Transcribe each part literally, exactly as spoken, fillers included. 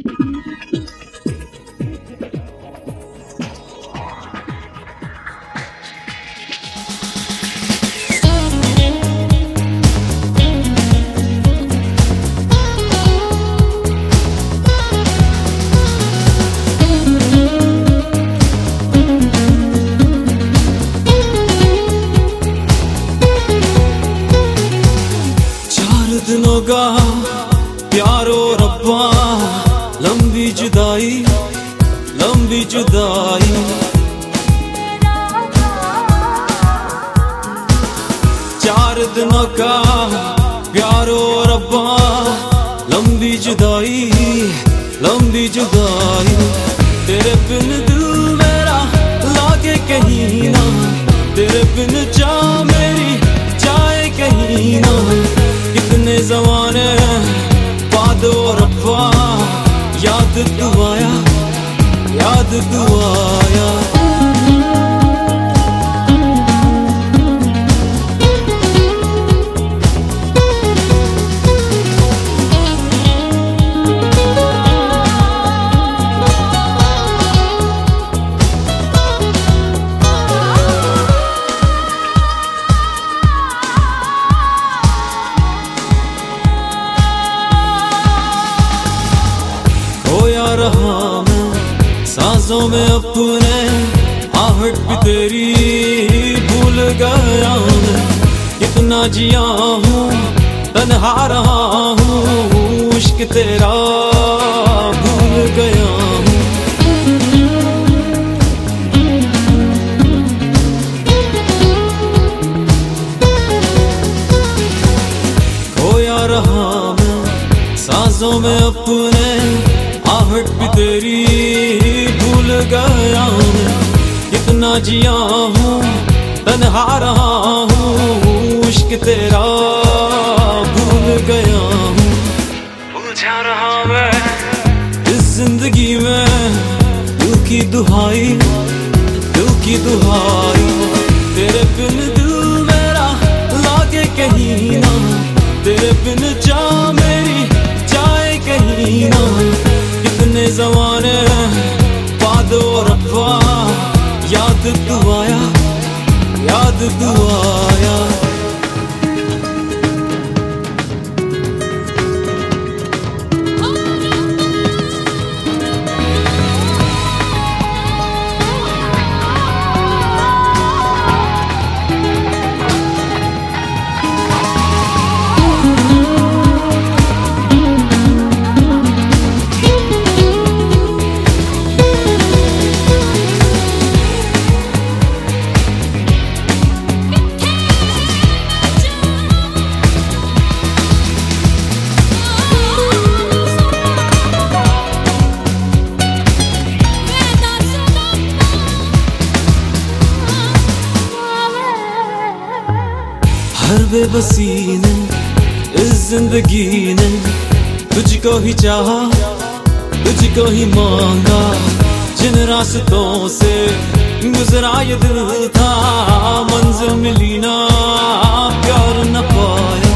दिनों का प्यारो रब्बा, लंबी जुदाई लंबी जुदाई। चार दिनों का प्यारो रब्बा, लंबी जुदाई लंबी जुदाई। तेरे बिन दिल मेरा लागे कहीं ना, तेरे बिन जा मेरी जाए कहीं ना। कितने ज़माने बाद ओ रब्बा, याद तू आया याद तू आया। रहा मैं सांसों में अपने, आहट भी तेरी भूल गया मैं। कितना जिया हूँ तन्हा रहा हूँ, इश्क तेरा भूल गया हूँ। खोया रहा मैं सांसों में अपने, आहट भी तेरी भूल गया मैं। कितना जिया हूँ तन्हा रहा हूँ, इश्क तेरा भूल गया हूँ। उलझा रहा मैं इस जिंदगी में, दिल की दुहाई दिल की दुहाई। तेरे बिन दिल मेरा लागे कहीं ना, तेरे बिन जा मेरी जाए कहीं ना। कितने ज़माने बाद ओ रब्बा, याद तू आया याद तू आया। हर बेबसी ने इस जिंदगी ने, तुझको ही चाहा तुझको ही मांगा। जिन रास्तों से गुजरा ये दिल था, मंजिल मिली ना प्यार न पाया।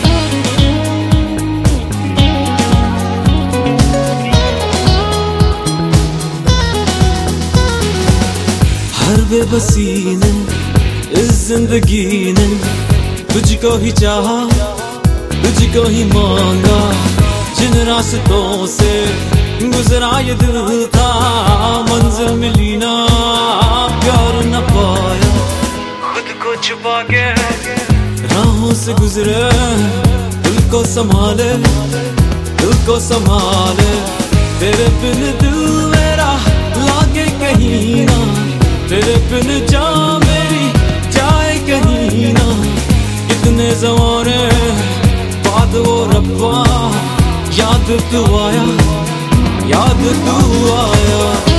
हर बेबसी ने इस जिंदगी ने, तुझको ही चाहा तुझको ही मांगा। जिन रास्तों से गुजरा ये दिल था, मंजिल मिली ना प्यार न पाया। खुद को छुपा के राहों से गुजरे, दिल को संभाले दिल को संभाले। तेरे बिन दिल मेरा लागे कहीं ना, तेरे बिन जा मेरी जाए कहीं ना। कितने ज़माने बाद ओ रब्बा, याद तू आया याद तू आया।